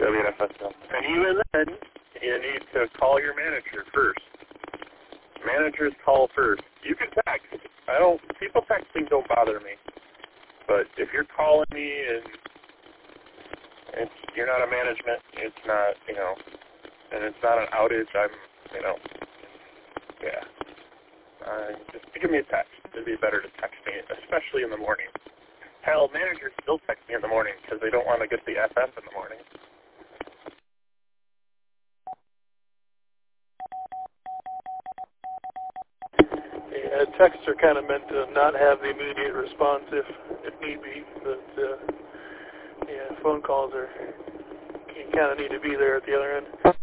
WNFSL. And even then, you need to call your manager first. Managers call first. You can text. People texting don't bother me. But if you're calling me and you're not a management, it's not, and it's not an outage, just give me a text. It'd be better to text me, especially in the morning. Hell, managers still text me in the morning because they don't want to get the FF in the morning. Yeah, texts are kind of meant to not have the immediate response if need be, but phone calls you kind of need to be there at the other end.